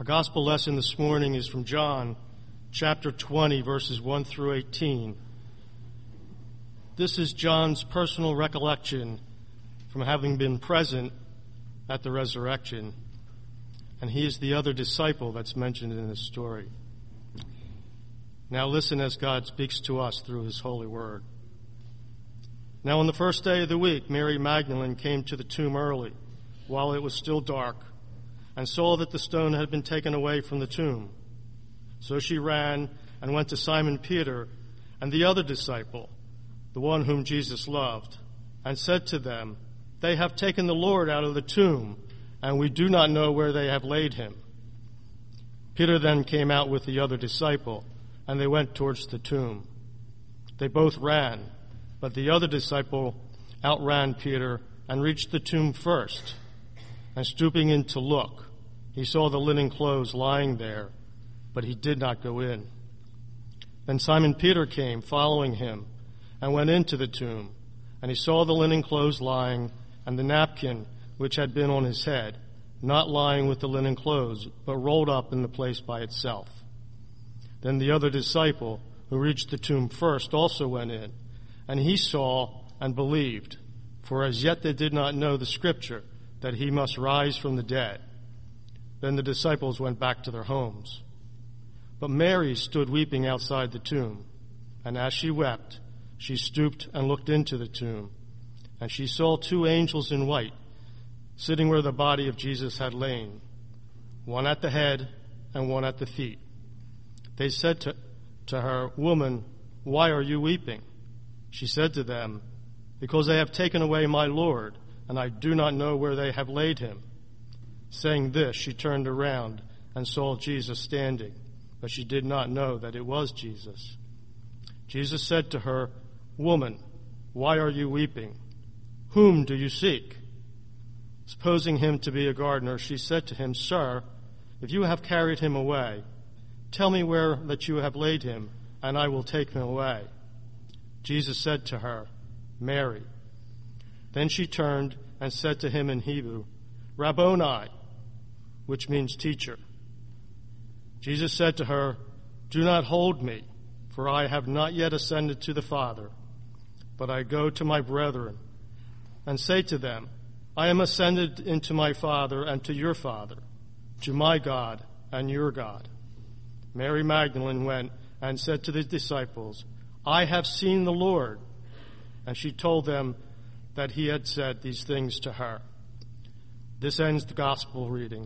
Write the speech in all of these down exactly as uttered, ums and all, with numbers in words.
Our gospel lesson this morning is from John chapter twenty, verses one through eighteen. This is John's personal recollection from having been present at the resurrection, and he is the other disciple that's mentioned in this story. Now listen as God speaks to us through his holy word. Now on the first day of the week, Mary Magdalene came to the tomb early, while it was still dark, and saw that the stone had been taken away from the tomb. So she ran and went to Simon Peter and the other disciple, the one whom Jesus loved, and said to them, "They have taken the Lord out of the tomb, and we do not know where they have laid him." Peter then came out with the other disciple, and they went towards the tomb. They both ran, but the other disciple outran Peter and reached the tomb first. And stooping in to look, he saw the linen clothes lying there, but he did not go in. Then Simon Peter came, following him, and went into the tomb. And he saw the linen clothes lying, and the napkin which had been on his head, not lying with the linen clothes, but rolled up in the place by itself. Then the other disciple, who reached the tomb first, also went in, and he saw and believed, for as yet they did not know the scripture, that he must rise from the dead. Then the disciples went back to their homes. But Mary stood weeping outside the tomb, and as she wept, she stooped and looked into the tomb, and she saw two angels in white, sitting where the body of Jesus had lain, one at the head and one at the feet. They said to, to her, "Woman, why are you weeping?" She said to them, "Because they have taken away my Lord, and I do not know where they have laid him." Saying this, she turned around and saw Jesus standing, but she did not know that it was Jesus. Jesus said to her, "Woman, why are you weeping? Whom do you seek?" Supposing him to be a gardener, she said to him, "Sir, if you have carried him away, tell me where that you have laid him, and I will take him away." Jesus said to her, "Mary." Then she turned and said to him in Hebrew, "Rabboni," which means teacher. Jesus said to her, "Do not hold me, for I have not yet ascended to the Father, but I go to my brethren and say to them, I am ascended into my Father and to your Father, to my God and your God." Mary Magdalene went and said to the disciples, "I have seen the Lord." And she told them that he had said these things to her. This ends the gospel reading.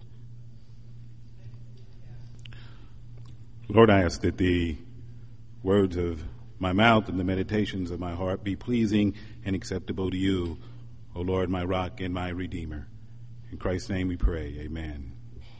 Lord, I ask that the words of my mouth and the meditations of my heart be pleasing and acceptable to you, O Lord, my rock and my redeemer. In Christ's name we pray, amen.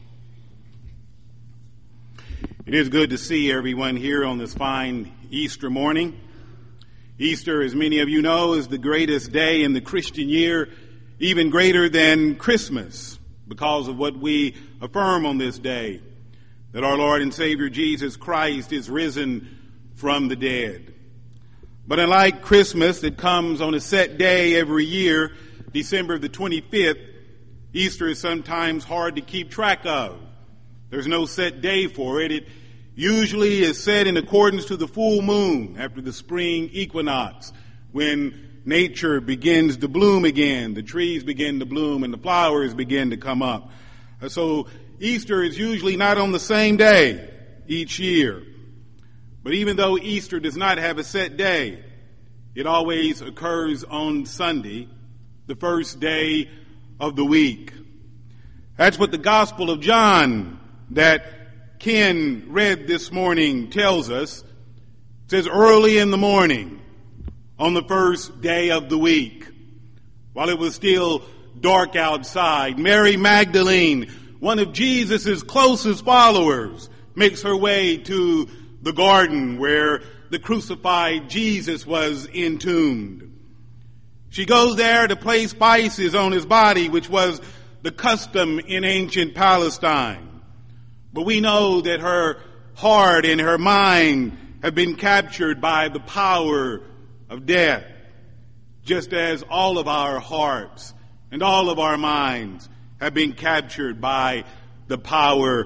It is good to see everyone here on this fine Easter morning. Easter, as many of you know, is the greatest day in the Christian year, even greater than Christmas, because of what we affirm on this day, that our Lord and Savior Jesus Christ is risen from the dead. But unlike Christmas that comes on a set day every year, December the twenty-fifth, Easter is sometimes hard to keep track of. There's no set day for it. It usually is set in accordance to the full moon after the spring equinox, when nature begins to bloom again, the trees begin to bloom, and the flowers begin to come up. So Easter is usually not on the same day each year. But even though Easter does not have a set day, it always occurs on Sunday, the first day of the week. That's what the Gospel of John that Ken read this morning tells us. It says, early in the morning, on the first day of the week, while it was still dark outside, Mary Magdalene, one of Jesus' closest followers, makes her way to the garden where the crucified Jesus was entombed. She goes there to place spices on his body, which was the custom in ancient Palestine. But we know that her heart and her mind have been captured by the power of death, just as all of our hearts and all of our minds have been captured by the power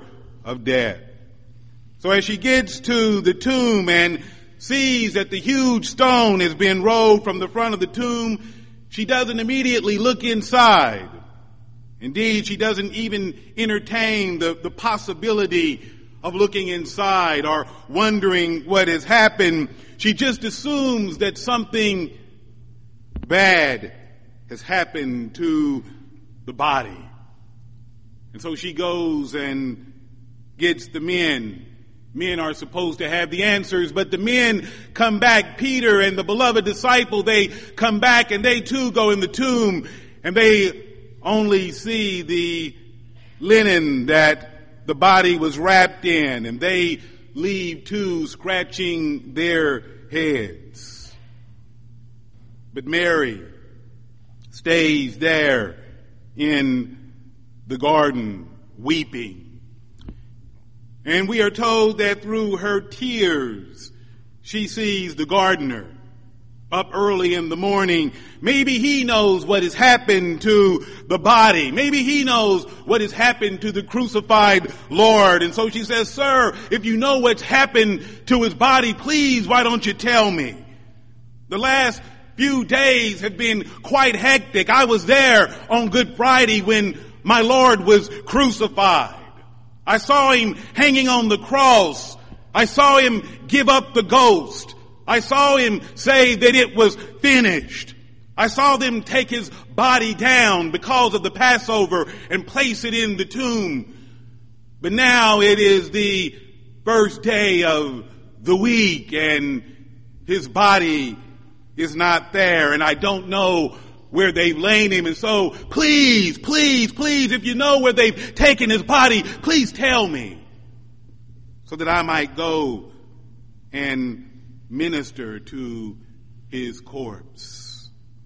of death. So as she gets to the tomb and sees that the huge stone has been rolled from the front of the tomb, she doesn't immediately look inside. Indeed, she doesn't even entertain the, the possibility of looking inside or wondering what has happened. She just assumes that something bad has happened to the body. And so she goes and gets the men. Men are supposed to have the answers, but the men come back. Peter and the beloved disciple, they come back and they too go in the tomb, and they only see the linen that the body was wrapped in, and they leave too scratching their heads. But Mary stays there in the garden weeping. And we are told that through her tears, she sees the gardener up early in the morning. Maybe he knows what has happened to the body. Maybe he knows what has happened to the crucified Lord. And so she says, "Sir, if you know what's happened to his body, please, why don't you tell me?" The last few days have been quite hectic. I was there on Good Friday when my Lord was crucified. I saw him hanging on the cross. I saw him give up the ghost. I saw him say that it was finished. I saw them take his body down because of the Passover and place it in the tomb. But now it is the first day of the week and his body is not there, and I don't know where they've laid him. And so please, please, please, if you know where they've taken his body, please tell me so that I might go and minister to his corpse.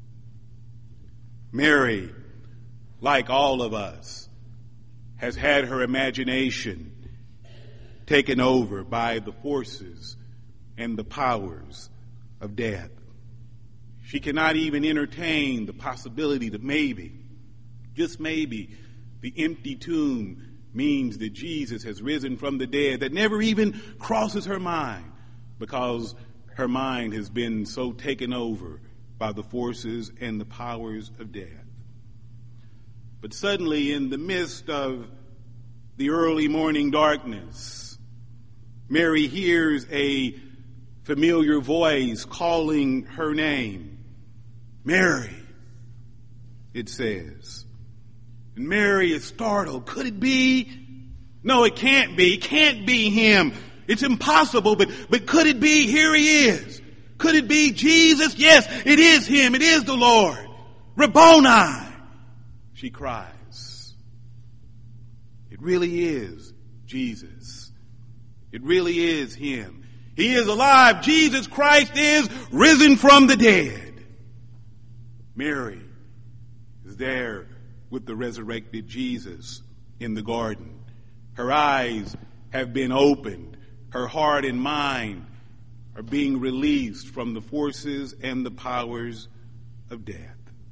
Mary, like all of us, has had her imagination taken over by the forces and the powers of death. She cannot even entertain the possibility that maybe, just maybe, the empty tomb means that Jesus has risen from the dead. That never even crosses her mind because her mind has been so taken over by the forces and the powers of death. But suddenly, in the midst of the early morning darkness, Mary hears a familiar voice calling her name. "Mary," it says. And Mary is startled. Could it be? No, it can't be. It can't be him. It's impossible, but, but could it be? Here he is. Could it be Jesus? Yes, it is him. It is the Lord. Rabboni, she cries. It really is Jesus. It really is him. He is alive. Jesus Christ is risen from the dead. Mary is there with the resurrected Jesus in the garden. Her eyes have been opened. Her heart and mind are being released from the forces and the powers of death.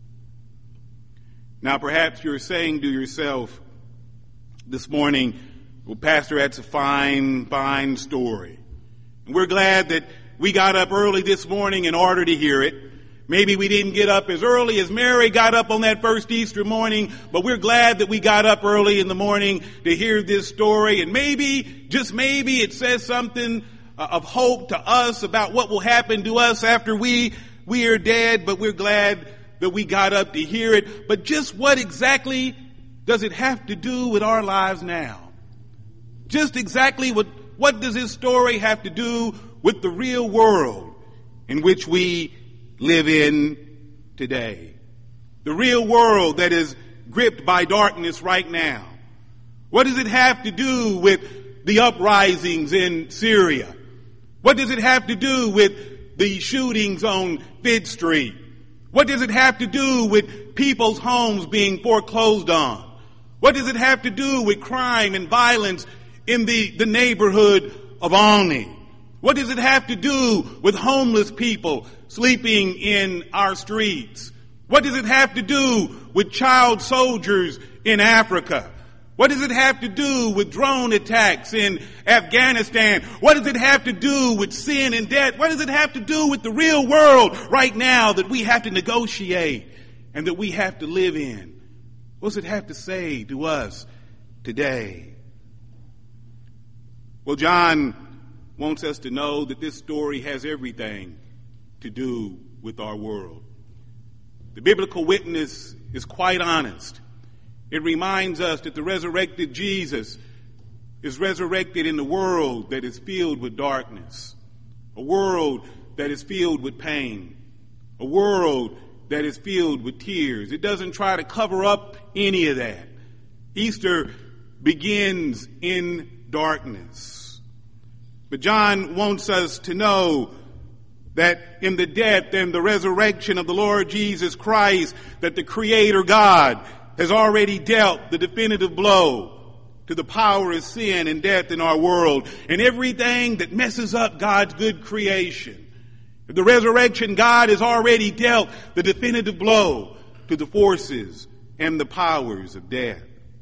Now, perhaps you're saying to yourself this morning, "Well, Pastor, that's a fine, fine story. And we're glad that we got up early this morning in order to hear it. Maybe we didn't get up as early as Mary got up on that first Easter morning, but we're glad that we got up early in the morning to hear this story. And maybe, just maybe, it says something of hope to us about what will happen to us after we, we are dead, but we're glad that we got up to hear it. But just what exactly does it have to do with our lives now? Just exactly what, what does this story have to do with the real world in which we live in today? The real world that is gripped by darkness right now. What does it have to do with the uprisings in Syria? What does it have to do with the shootings on Fifth Street? What does it have to do with people's homes being foreclosed on? What does it have to do with crime and violence in the, the neighborhood of Olney? What does it have to do with homeless people sleeping in our streets? What does it have to do with child soldiers in Africa? What does it have to do with drone attacks in Afghanistan? What does it have to do with sin and debt? What does it have to do with the real world right now that we have to negotiate and that we have to live in? What does it have to say to us today? Well, John wants us to know that this story has everything to do with our world. The biblical witness is quite honest. It reminds us that the resurrected Jesus is resurrected in a world that is filled with darkness, a world that is filled with pain, a world that is filled with tears. It doesn't try to cover up any of that. Easter begins in darkness. But John wants us to know that in the death and the resurrection of the Lord Jesus Christ, that the Creator God has already dealt the definitive blow to the power of sin and death in our world and everything that messes up God's good creation. The resurrection, God has already dealt the definitive blow to the forces and the powers of death.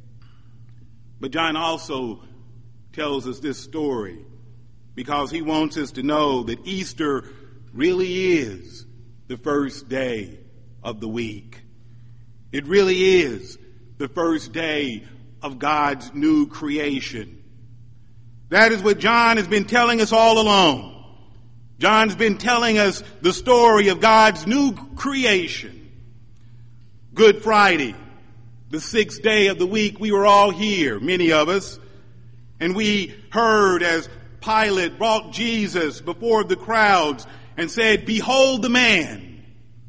But John also tells us this story because he wants us to know that Easter really is the first day of the week. It really is the first day of God's new creation. That is what John has been telling us all along. John's been telling us the story of God's new creation. Good Friday, the sixth day of the week, we were all here, many of us, and we heard as Pilate brought Jesus before the crowds and said, "Behold the man."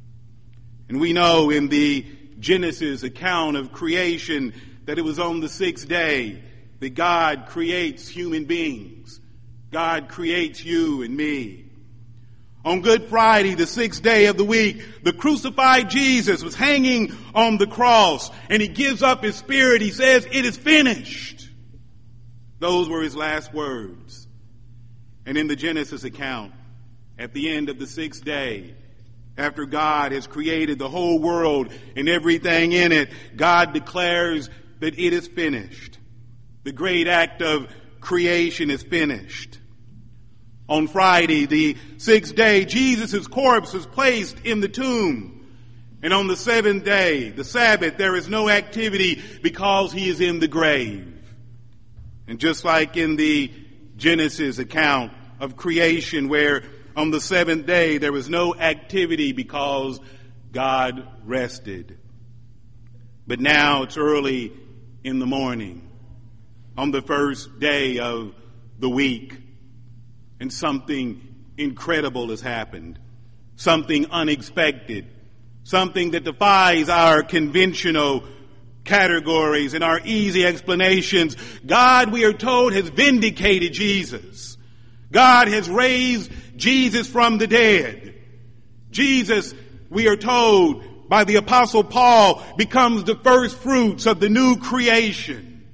And we know in the Genesis account of creation that it was on the sixth day that God creates human beings. God creates you and me. On Good Friday, the sixth day of the week, the crucified Jesus was hanging on the cross and he gives up his spirit. He says, "It is finished." Those were his last words. And in the Genesis account, at the end of the sixth day, after God has created the whole world and everything in it, God declares that it is finished. The great act of creation is finished. On Friday, the sixth day, Jesus' corpse is placed in the tomb. And on the seventh day, the Sabbath, there is no activity because he is in the grave. And just like in the Genesis account of creation where on the seventh day, there was no activity because God rested. But now it's early in the morning on the first day of the week, and something incredible has happened. Something unexpected. Something that defies our conventional categories and our easy explanations. God, we are told, has vindicated Jesus. God has raised Jesus from the dead. Jesus, we are told by the Apostle Paul, becomes the first fruits of the new creation.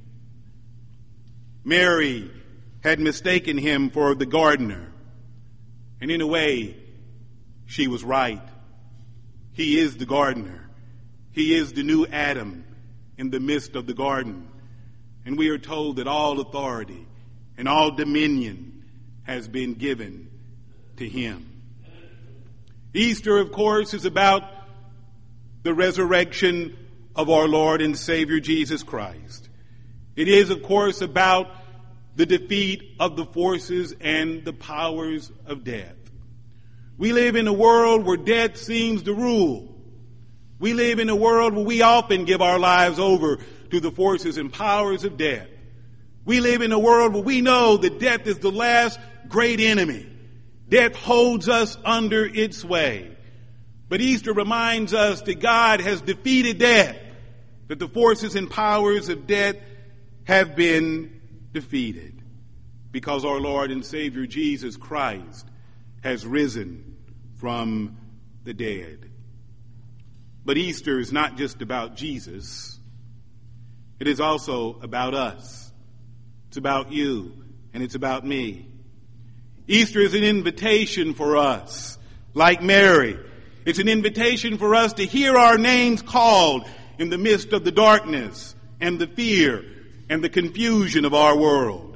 Mary had mistaken him for the gardener. And in a way, she was right. He is the gardener. He is the new Adam in the midst of the garden. And we are told that all authority and all dominion has been given to him. Easter, of course, is about the resurrection of our Lord and Savior Jesus Christ. It is, of course, about the defeat of the forces and the powers of death. We live in a world where death seems to rule. We live in a world where we often give our lives over to the forces and powers of death. We live in a world where we know that death is the last great enemy. Death holds us under its sway. But Easter reminds us that God has defeated death, that the forces and powers of death have been defeated because our Lord and Savior Jesus Christ has risen from the dead. But Easter is not just about Jesus. It is also about us. It's about you and it's about me. Easter is an invitation for us, like Mary. It's an invitation for us to hear our names called in the midst of the darkness and the fear and the confusion of our world.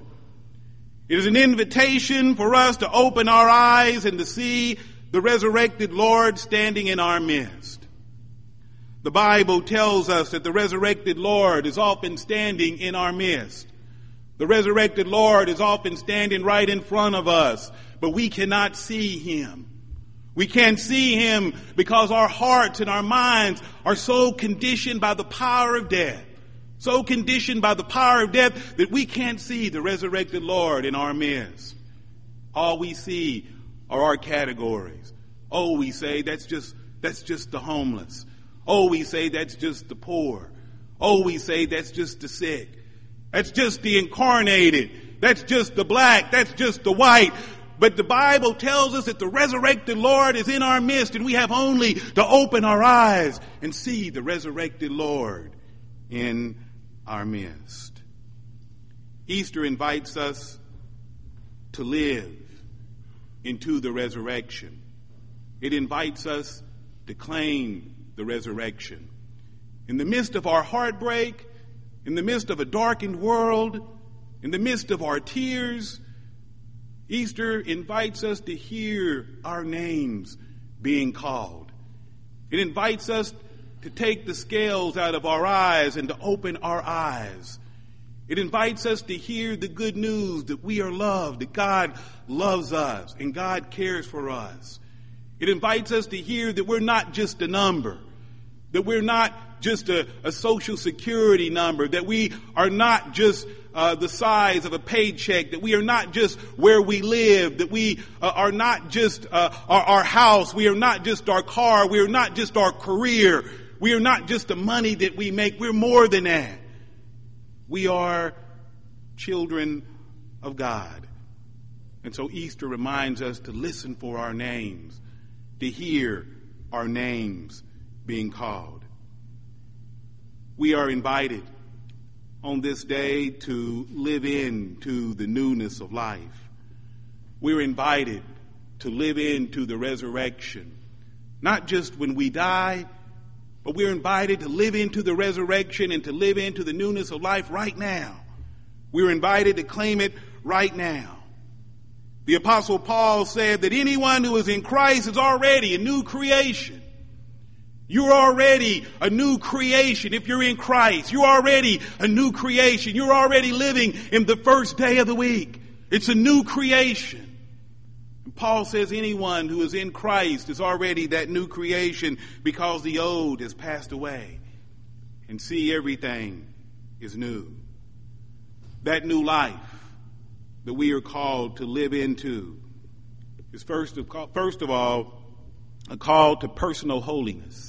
It is an invitation for us to open our eyes and to see the resurrected Lord standing in our midst. The Bible tells us that the resurrected Lord is often standing in our midst. The resurrected Lord is often standing right in front of us, but we cannot see him. We can't see him because our hearts and our minds are so conditioned by the power of death, so conditioned by the power of death that we can't see the resurrected Lord in our midst. All we see are our categories. Oh, we say that's just that's just the homeless. Oh, we say that's just the poor. Oh, we say that's just the sick. That's just the incarnated. That's just the black. That's just the white. But the Bible tells us that the resurrected Lord is in our midst, and we have only to open our eyes and see the resurrected Lord in our midst. Easter invites us to live into the resurrection. It invites us to claim the resurrection. In the midst of our heartbreak, in the midst of a darkened world, in the midst of our tears, Easter invites us to hear our names being called. It invites us to take the scales out of our eyes and to open our eyes. It invites us to hear the good news that we are loved, that God loves us and God cares for us. It invites us to hear that we're not just a number, that we're not just a, a social security number, that we are not just uh, the size of a paycheck, that we are not just where we live, that we uh, are not just uh, our, our house, we are not just our car, we are not just our career, we are not just the money that we make, we're more than that. We are children of God. And so Easter reminds us to listen for our names, to hear our names being called. We are invited on this day to live into the newness of life. We're invited to live into the resurrection, not just when we die, but we're invited to live into the resurrection and to live into the newness of life right now. We're invited to claim it right now. The Apostle Paul said that anyone who is in Christ is already a new creation. You're already a new creation if you're in Christ. You're already a new creation. You're already living in the first day of the week. It's a new creation. And Paul says anyone who is in Christ is already that new creation because the old has passed away. And see, everything is new. That new life that we are called to live into is first of, first of all a call to personal holiness.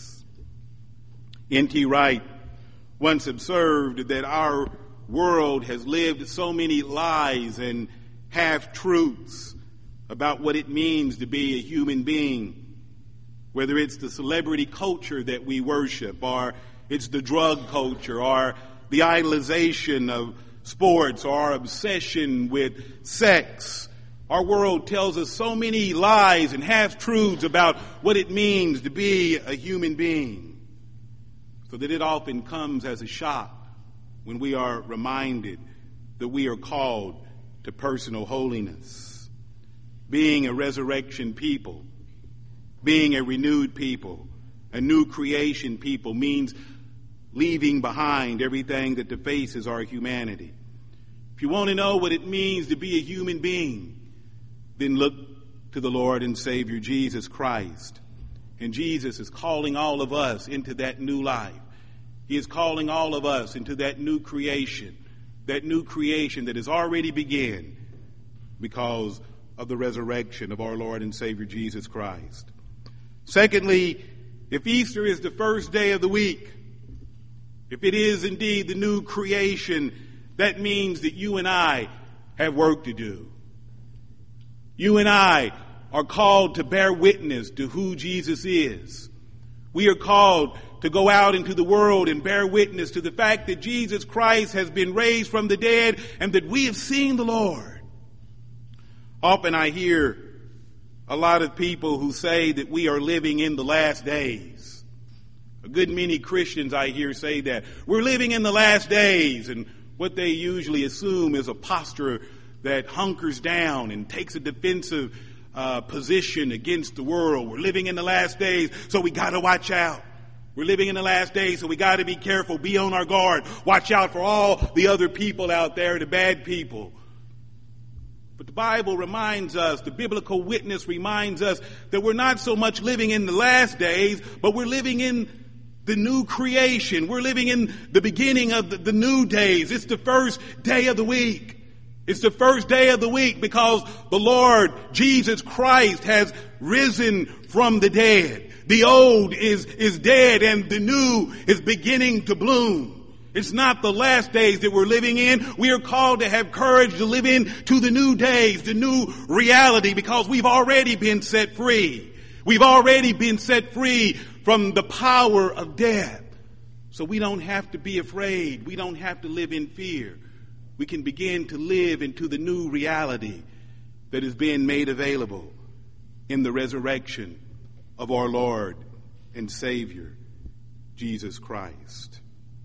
N T Wright once observed that our world has lived so many lies and half-truths about what it means to be a human being, whether it's the celebrity culture that we worship, or it's the drug culture, or the idolization of sports, or our obsession with sex. Our world tells us so many lies and half-truths about what it means to be a human being, so that it often comes as a shock when we are reminded that we are called to personal holiness. Being a resurrection people, being a renewed people, a new creation people means leaving behind everything that defaces our humanity. If you want to know what it means to be a human being, then look to the Lord and Savior Jesus Christ. And Jesus is calling all of us into that new life. He is calling all of us into that new creation, that new creation that has already begun because of the resurrection of our Lord and Savior Jesus Christ. Secondly, if Easter is the first day of the week, if it is indeed the new creation, that means that you and I have work to do. You and I are called to bear witness to who Jesus is. We are called to go out into the world and bear witness to the fact that Jesus Christ has been raised from the dead and that we have seen the Lord. Often I hear a lot of people who say that we are living in the last days. A good many Christians I hear say that. We're living in the last days, and what they usually assume is a posture that hunkers down and takes a defensive uh, position against the world. We're living in the last days, so we got to watch out. We're living in the last days, so we got to be careful, be on our guard, watch out for all the other people out there, the bad people. But the Bible reminds us, the biblical witness reminds us that we're not so much living in the last days, but we're living in the new creation. We're living in the beginning of the, the new days. It's the first day of the week. It's the first day of the week because the Lord Jesus Christ has risen from the dead. The old is, is dead and the new is beginning to bloom. It's not the last days that we're living in. We are called to have courage to live into the new days, the new reality, because we've already been set free. We've already been set free from the power of death. So we don't have to be afraid. We don't have to live in fear. We can begin to live into the new reality that is being made available in the resurrection of our Lord and Savior, Jesus Christ.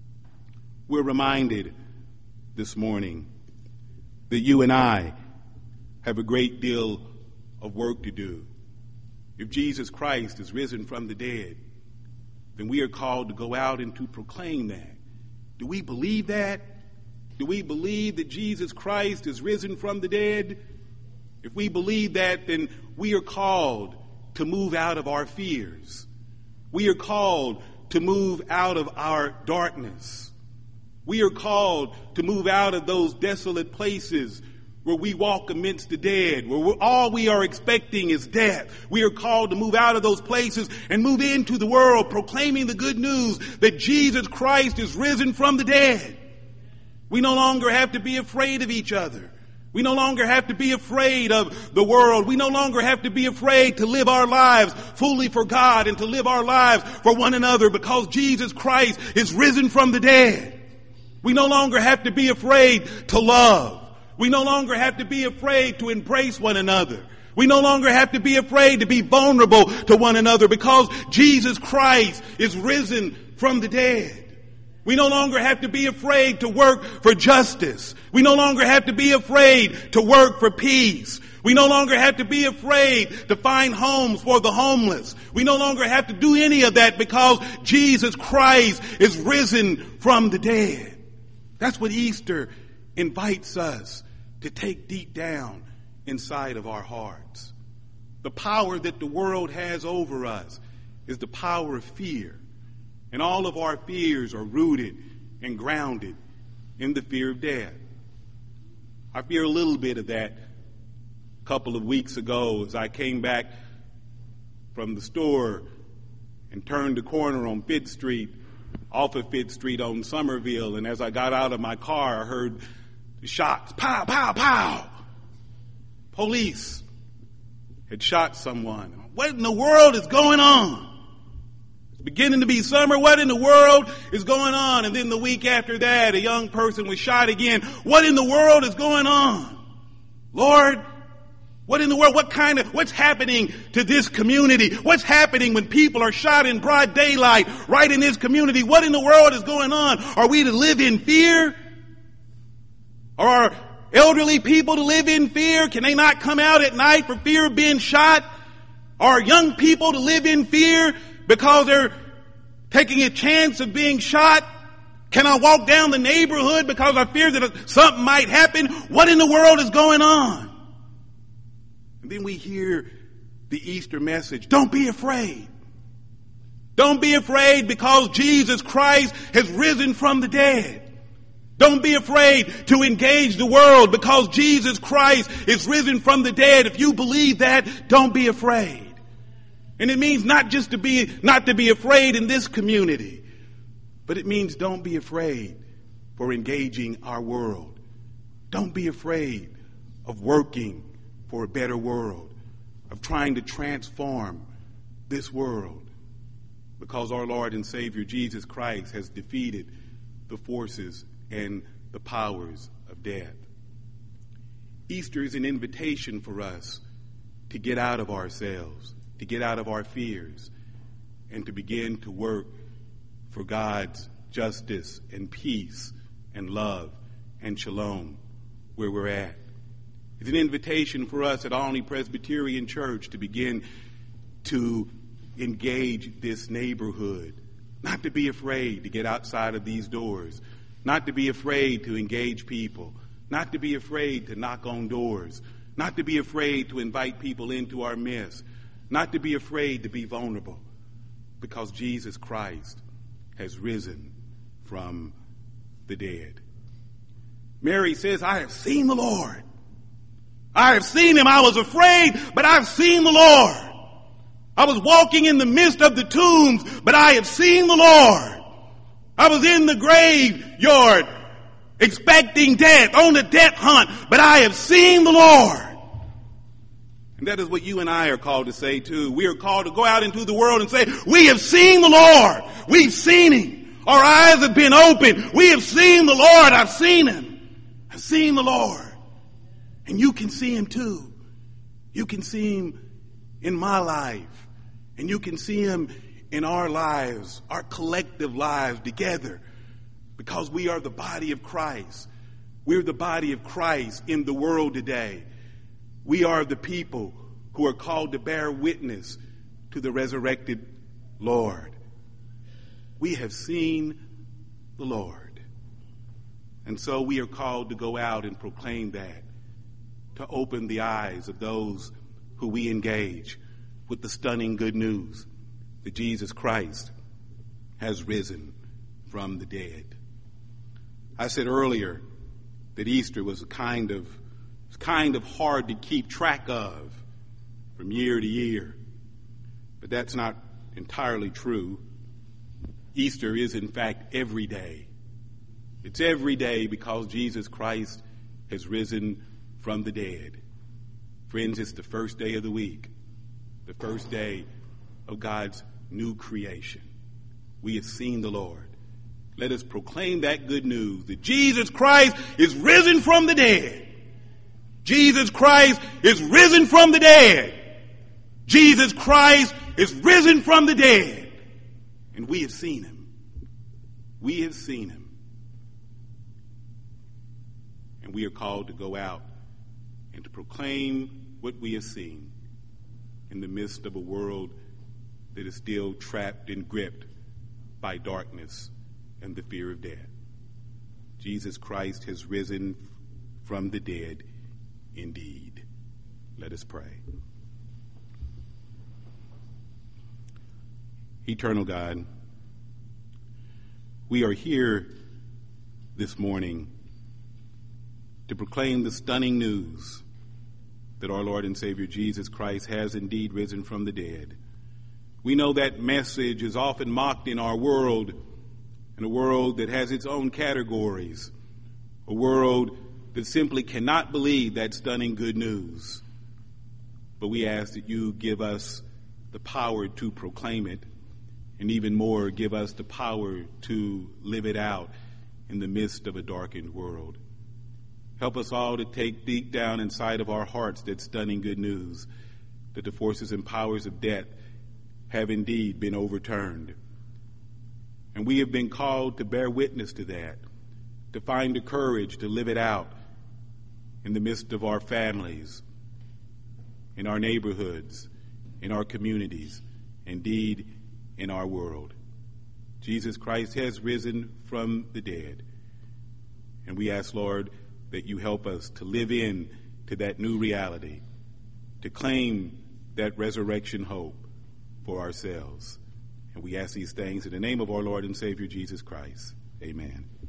We're reminded this morning that you and I have a great deal of work to do. If Jesus Christ is risen from the dead, then we are called to go out and to proclaim that. Do we believe that? Do we believe that Jesus Christ is risen from the dead? If we believe that, then we are called to move out of our fears. We are called to move out of our darkness. We are called to move out of those desolate places where we walk amidst the dead, where we're, all we are expecting is death. We are called to move out of those places and move into the world, proclaiming the good news that Jesus Christ is risen from the dead. We no longer have to be afraid of each other. We no longer have to be afraid of the world. We no longer have to be afraid to live our lives fully for God and to live our lives for one another because Jesus Christ is risen from the dead. We no longer have to be afraid to love. We no longer have to be afraid to embrace one another. We no longer have to be afraid to be vulnerable to one another because Jesus Christ is risen from the dead. We no longer have to be afraid to work for justice. We no longer have to be afraid to work for peace. We no longer have to be afraid to find homes for the homeless. We no longer have to do any of that because Jesus Christ is risen from the dead. That's what Easter invites us to take deep down inside of our hearts. The power that the world has over us is the power of fear. And all of our fears are rooted and grounded in the fear of death. I fear a little bit of that a couple of weeks ago as I came back from the store and turned the corner on Fifth Street, off of Fifth Street on Somerville, and as I got out of my car, I heard the shots, pow, pow, pow. Police had shot someone. What in the world is going on? It's beginning to be summer. What in the world is going on? And then the week after that, a young person was shot again. What in the world is going on? Lord, what in the world? What kind of, what's happening to this community? What's happening when people are shot in broad daylight right in this community? What in the world is going on? Are we to live in fear? Are elderly people to live in fear? Can they not come out at night for fear of being shot? Are young people to live in fear because they're taking a chance of being shot? Can I walk down the neighborhood because I fear that something might happen? What in the world is going on? And then we hear the Easter message. Don't be afraid. Don't be afraid because Jesus Christ has risen from the dead. Don't be afraid to engage the world because Jesus Christ is risen from the dead. If you believe that, don't be afraid. And it means not just to be, not to be afraid in this community, but it means don't be afraid for engaging our world. Don't be afraid of working for a better world, of trying to transform this world, because our Lord and Savior Jesus Christ has defeated the forces and the powers of death. Easter is an invitation for us to get out of ourselves, to get out of our fears, and to begin to work for God's justice and peace and love and shalom where we're at. It's an invitation for us at Alney Presbyterian Church to begin to engage this neighborhood, not to be afraid to get outside of these doors, not to be afraid to engage people, not to be afraid to knock on doors, not to be afraid to invite people into our midst, not to be afraid to be vulnerable, because Jesus Christ has risen from the dead. Mary says, I have seen the Lord. I have seen him. I was afraid, but I've seen the Lord. I was walking in the midst of the tombs, but I have seen the Lord. I was in the graveyard expecting death, on the death hunt, but I have seen the Lord. And that is what you and I are called to say too. We are called to go out into the world and say, we have seen the Lord. We've seen him. Our eyes have been opened. We have seen the Lord. I've seen him. I've seen the Lord. And you can see him too. You can see him in my life. And you can see him in our lives, our collective lives together. Because we are the body of Christ. We're the body of Christ in the world today. We are the people who are called to bear witness to the resurrected Lord. We have seen the Lord. And so we are called to go out and proclaim that, to open the eyes of those who we engage with the stunning good news that Jesus Christ has risen from the dead. I said earlier that Easter was a kind of, kind of hard to keep track of from year to year. But that's not entirely true. Easter is, in fact, every day. It's every day because Jesus Christ has risen from the dead. Friends, it's the first day of the week, the first day of God's new creation. We have seen the Lord. Let us proclaim that good news that Jesus Christ is risen from the dead. Jesus Christ is risen from the dead. Jesus Christ is risen from the dead. And we have seen him. We have seen him. And we are called to go out and to proclaim what we have seen in the midst of a world that is still trapped and gripped by darkness and the fear of death. Jesus Christ has risen from the dead indeed. Let us pray. Eternal God, we are here this morning to proclaim the stunning news that our Lord and Savior Jesus Christ has indeed risen from the dead. We know that message is often mocked in our world, in a world that has its own categories, a world that simply cannot believe that stunning good news. But we ask that you give us the power to proclaim it, and even more, give us the power to live it out in the midst of a darkened world. Help us all to take deep down inside of our hearts that stunning good news, that the forces and powers of death have indeed been overturned. And we have been called to bear witness to that, to find the courage to live it out in the midst of our families, in our neighborhoods, in our communities, indeed in our world. Jesus Christ has risen from the dead. And we ask, Lord, that you help us to live in to that new reality, to claim that resurrection hope for ourselves. And we ask these things in the name of our Lord and Savior Jesus Christ. Amen.